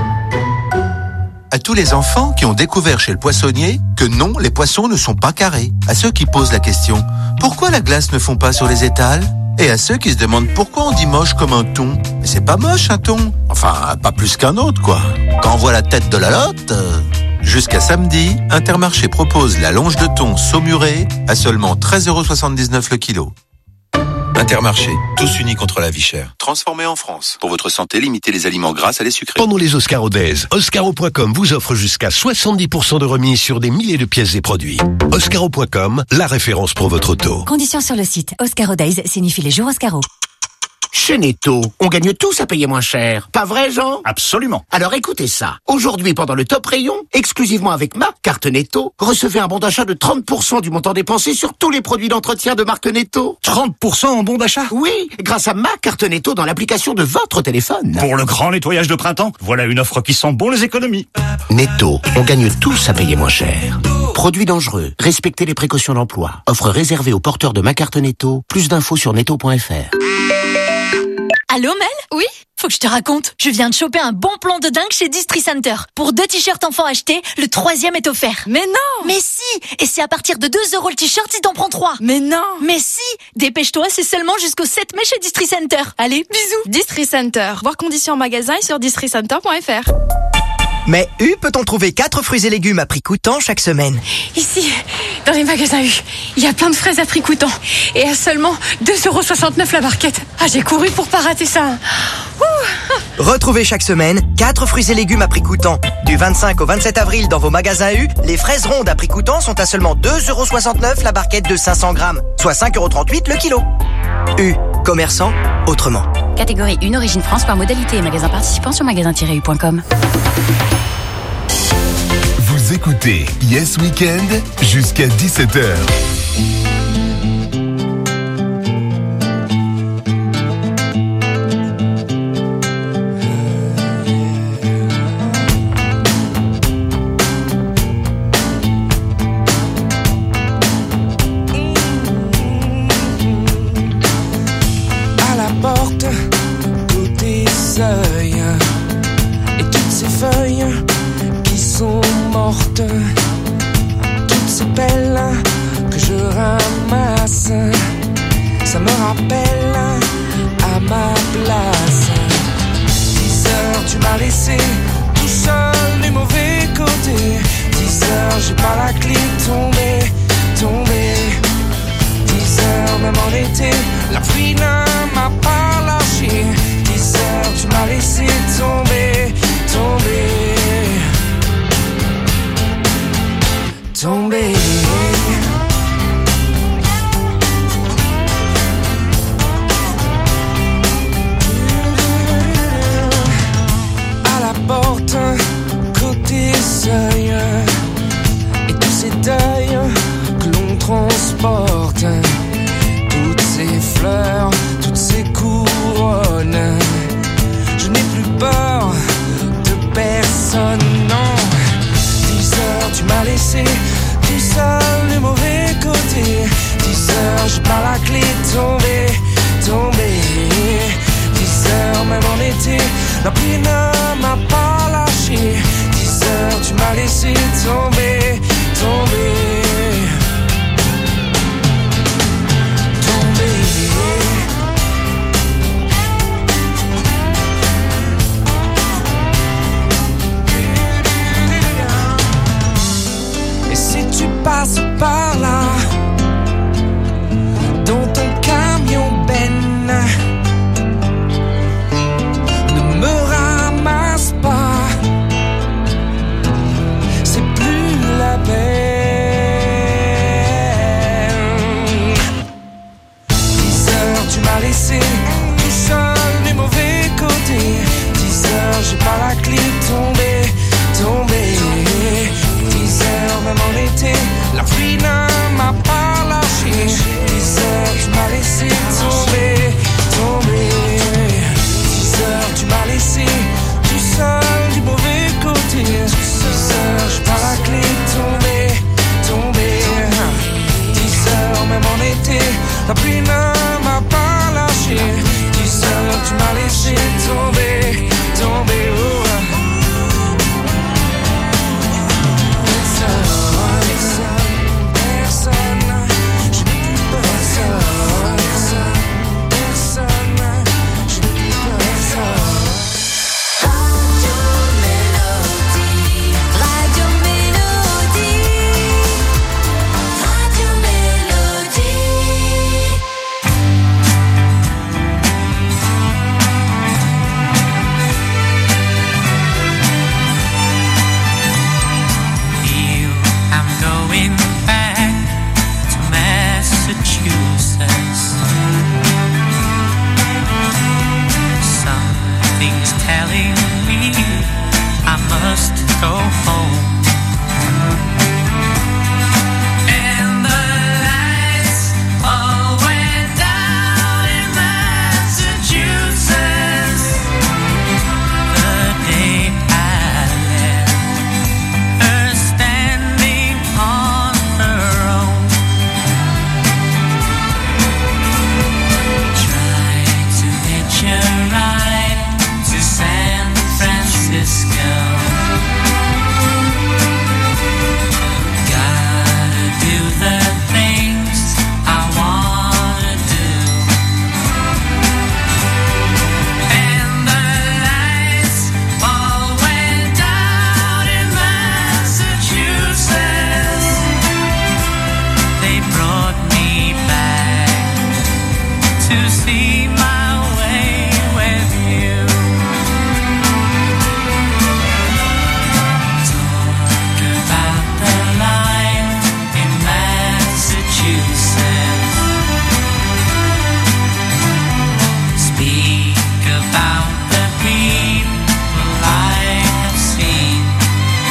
À tous les enfants qui ont découvert chez le poissonnier que non, les poissons ne sont pas carrés. À ceux qui posent la question, pourquoi la glace ne fond pas sur les étals? Et à ceux qui se demandent pourquoi on dit moche comme un thon. Mais c'est pas moche un thon. Enfin, pas plus qu'un autre quoi. Quand on voit la tête de la lotte... Jusqu'à samedi, Intermarché propose la longe de thon saumurée à seulement 13,79 € le kilo. Intermarché, tous unis contre la vie chère. Transformé en France. Pour votre santé, limitez les aliments gras à les sucrés. Pendant les Oscars Days, Oscaro.com vous offre jusqu'à 70% de remise sur des milliers de pièces et produits. Oscaro.com, la référence pour votre auto. Conditions sur le site. Oscaro Days signifie les jours Oscaro. Chez Netto, on gagne tous à payer moins cher. Pas vrai, Jean? Absolument. Alors écoutez ça. Aujourd'hui, pendant le top rayon, exclusivement avec ma carte Netto, recevez un bon d'achat de 30% du montant dépensé sur tous les produits d'entretien de marque Netto. 30% en bon d'achat? Oui, grâce à ma carte Netto dans l'application de votre téléphone. Pour le grand nettoyage de printemps, voilà une offre qui sent bon les économies. Netto, on gagne tous à payer moins cher. Produits dangereux, respectez les précautions d'emploi. Offre réservée aux porteurs de ma carte Netto. Plus d'infos sur netto.fr. Allô Mel? Oui? Faut que je te raconte. Je viens de choper un bon plan de dingue chez Distri Center. Pour 2 t-shirts enfants achetés, le 3e est offert. Mais non! Mais si! Et c'est à partir de 2 € le t-shirt si t'en prends 3. Mais non! Mais si! Dépêche-toi, c'est seulement jusqu'au 7 mai chez Distri Center. Allez, bisous! Distri Center. Voir conditions en magasin et sur districenter.fr. Mais U peut-on trouver 4 fruits et légumes à prix coûtant chaque semaine? Ici, dans les magasins U, il y a plein de fraises à prix coûtant. Et à seulement 2,69 € la barquette. Ah, j'ai couru pour pas rater ça. Ouh. Retrouvez chaque semaine 4 fruits et légumes à prix coûtant. Du 25 au 27 avril dans vos magasins U, les fraises rondes à prix coûtant sont à seulement 2,69 € la barquette de 500 grammes, soit 5,38 € le kilo. U, commerçant autrement. Catégorie 1 Origine France par modalité et magasin participant sur magasin-u.com. Vous écoutez Yes Weekend jusqu'à 17h. À la porte, côté seuil, et toutes ces feuilles qui sont mortes, toutes ces pelles que je ramasse, ça me rappelle à ma place. 10 heures, tu m'as laissé tout seul du mauvais côté. 10 heures, j'ai pas la clé, tombé. 10 heures, même en été, la pluie ne m'a pas lâché. 10 heures, tu m'as laissé tomber. À la porte, côté seuil, et tous ces deuils que l'on transporte, toutes ces fleurs, toutes ces couronnes. Je n'ai plus peur de personne, non. 10 heures, tu m'as laissé tout seul du mauvais côté. 10 heures, j'ai pas la clé, tombé. 10 heures, même en été, la pluie ne m'a pas lâché. 10 heures, tu m'as laissé tomber. Et si tu passes par là, dans ton camion Ben, ne me ramasse pas, c'est plus la peine. 10 heures, tu m'as laissé tout seul du mauvais côté. 10 heures, j'ai pas la clé, tombé. 10 heures, même en été, la pluie ne m'a pas lâché. 10 heures, tu m'as laissé tomber. 10 heures, tu m'as laissé tout seul du mauvais côté. 10 heures, j'ai pas la clé, tombé. 10 heures, même en été, la pluie ne m'a pas lâché. 10 heures, tu m'as laissé tomber. Oh. San Francisco.